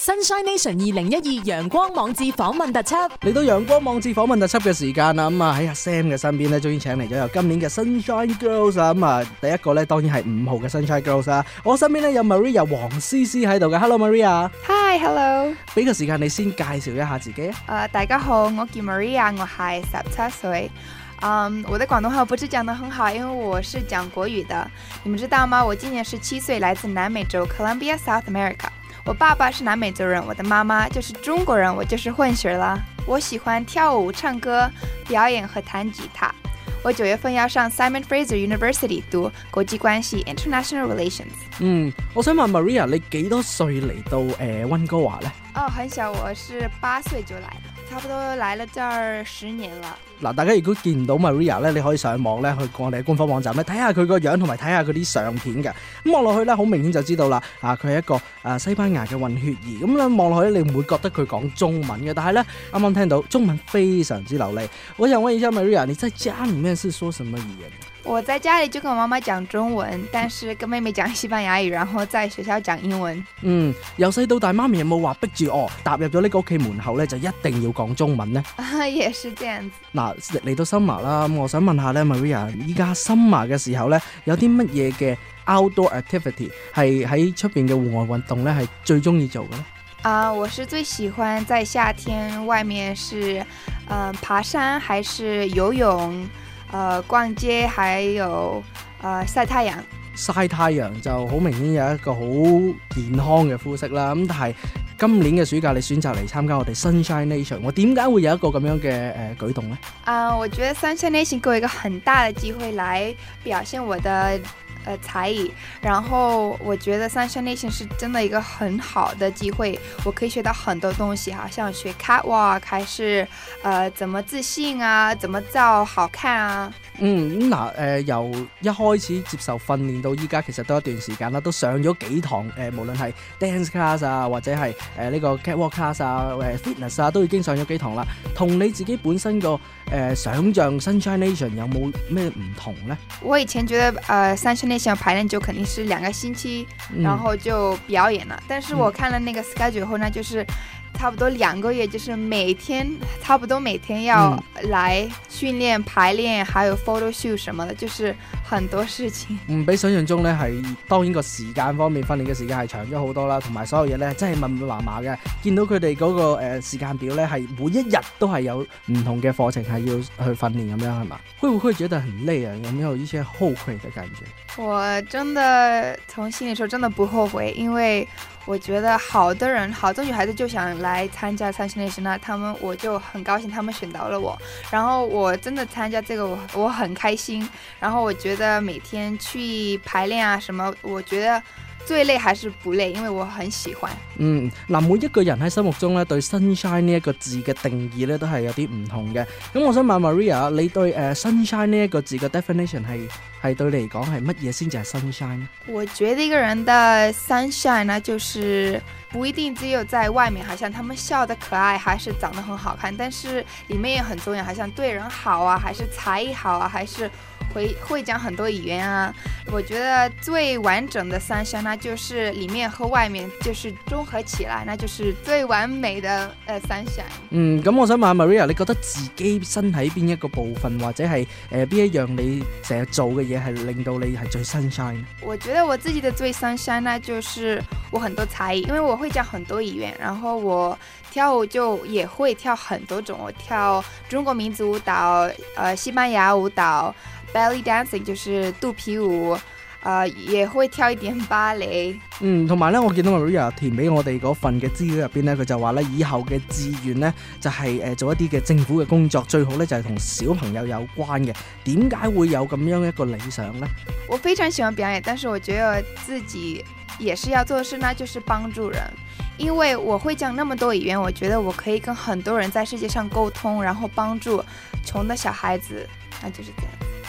Sunshine Nation 2012陽光網誌訪問特輯， 嚟到陽光網誌訪問特輯嘅時間啦，咁啊喺阿 Sam 嘅身邊咧，終於請嚟咗有今年嘅 Sunshine Girls 啊，咁啊第一個咧當然係5號嘅 Sunshine Girls 啦。我身邊咧有 Maria 黃思思喺度嘅 ，Hello Maria。Hi Hello。 俾個時間你先介紹一下自己啊。 大家好，我叫 Maria， 我係17歲。我的廣東話不是講得很好，因為我是講國語的。你們知道嗎？我今年17歲，來自南美洲 Colombia South America。我爸爸是南美洲人，我的媽媽就是中國人，我就是混血了。我喜歡跳舞、唱歌、表演和彈吉他。我9月份要上 Simon Fraser University 讀國際關係 International Relations。 我想問 Maria， 你幾多歲嚟到溫哥華呢？ 很小，我是8歲就來了，差不多來了這兒10年了。 嗱，大家如果見唔到 Maria 咧，你可以上網咧去我哋嘅官方網站咧睇下佢個樣同埋睇下佢啲相片嘅。咁望落去咧，好明顯就知道啦。佢係一個西班牙嘅混血兒。咁咧望落去咧，你唔會覺得佢講中文嘅，但係咧啱啱聽到中文非常之流利。我想問一下 Maria， 你在家裡面是說什麼語言？ 我在家裡就跟我媽媽講中文，但是跟妹妹講西班牙語，然後在學校講英文。 由細到大，媽咪有冇話逼住踏入咗呢個屋企門口咧，就一定要講中文呢？ 也是這樣子。 嗱，嚟到 summer 啦，咁我想問下咧 Maria， 依家 summer 嘅時候咧，有啲乜嘢嘅 outdoor activity 係喺出邊嘅戶外運動咧，係最中意做嘅咧？ 我是最喜歡在夏天外面是爬山，還是游泳，逛街，還有曬太陽。 曬太陽就好明顯有一個好健康嘅膚色啦。咁但係今年嘅暑假你選擇嚟參加我哋 Sunshine Nation， 我點解會有一個咁樣嘅舉動呢？ 我覺得 Sunshine Nation 給我一個很大的機會來表現我的才藝，然後我覺得 Sunshine Nation 是真的一個很好的機會，我可以學到很多東西，好像學 catwalk， 還是怎麼自信啊，怎麼照好看啊。 由一開始接受訓練到依家，其實都一段時間啦，都上咗幾堂無論係 dance class 啊，或者係呢個 catwalk class 啊，fitness 啊，都已經上咗幾堂啦。同你自己本身個想像 Sunshine Nation 有冇咩唔同呢？ 我以前覺得Sunshine Nation 排練就肯定是2個星期，然後就表演了。但是我看了那個 schedule 後呢，就是差不多2個月，就是差不多每天要來訓練、排練，還有 photo shoot 什麼的，就是很多事情。 比想象中咧係，當然個時間方面訓練嘅時間係長咗好多啦，同埋所有嘢咧真係密密麻麻嘅。見到佢哋嗰個時間表咧係每一日都係有唔同嘅課程係要去訓練咁樣係嘛？會唔會覺得很累啊？有沒有一些後悔的感覺？ 我真的從心裡說真的不後悔，因為我覺得好多女孩子就想來參加 Sunshine Nation， 那我就很高興他們選到了我，然後我真的參加這個我很開心，然後我覺得每天去排練啊什麼，我覺得最累還是不累，因為我很喜歡。 每一個人喺心目中咧對 Sunshine 呢一個字嘅定義咧都係有啲唔同嘅。咁我想問 Maria， 你對Sunshine 呢一個字嘅 definition 係對你嚟講係乜嘢先至係 Sunshine？ 我覺得一個人的 Sunshine 呢，就是不一定只有在外面，好像他們笑得可愛，還是長得很好看，但是裡面也很重要，好像對人好啊，還是才藝好啊，還是會講很多語言啊。我覺得最完整的 Sunshine 呢，就是裡面和外面就是綜合起來，那就是最完美的Sunshine。 咁我想問 Maria， 你覺得自己身體邊一個部分或者係邊一樣你成日做嘅嘢係令到你係最 Sunshine？ 我覺得我自己的最 Sunshine 呢，就是我很多才藝，因為我會講很多語言，然後我跳舞就也會跳很多種，我跳中國民族舞蹈、西班牙舞蹈、belly dancing 就是肚皮舞，也會跳一點芭蕾。 同埋咧，我見到 Maria 填俾我哋嗰份嘅資料入邊咧，佢就話咧，以後嘅志願咧就係做一啲嘅政府嘅工作，最好咧就係同小朋友有關嘅。點解會有咁樣一個理想呢？ 我非常喜歡表演，但是我覺得自己也是要做的事，那就是幫助人。因為我會講那麼多語言，我覺得我可以跟很多人在世界上溝通，然後幫助窮的小孩子，那就是這樣。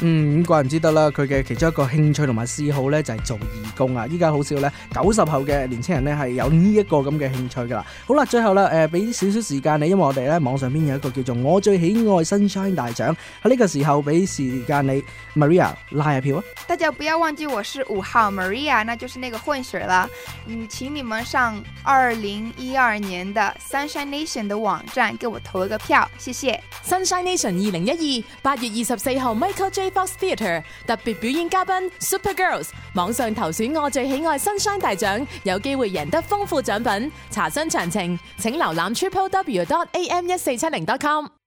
咁怪唔知得啦，佢嘅其中一個興趣同埋嗜好呢，就係做義工啊！依家好少呢，90後嘅年輕人呢係有呢一個咁嘅興趣噶啦。好啦，最後啦，俾少少時間你，因為我哋呢網上邊有一個叫做我最喜愛 Sunshine 大獎，喺呢個時候俾時間你 Maria 拉下票啊！ 大家不要忘記我是5號 Maria， 那就是那個混血啦。請你們上2012年的 Sunshine Nation 的網站給我投一個票，謝謝。 Sunshine Nation 2012 8月24號 Michael J Fox Theatre 特別表演嘉賓 Super Girls 網上投選我最喜愛 Sunshine 大獎，有機會贏得豐富獎品。查詢詳情請瀏覽 www.am1470.com。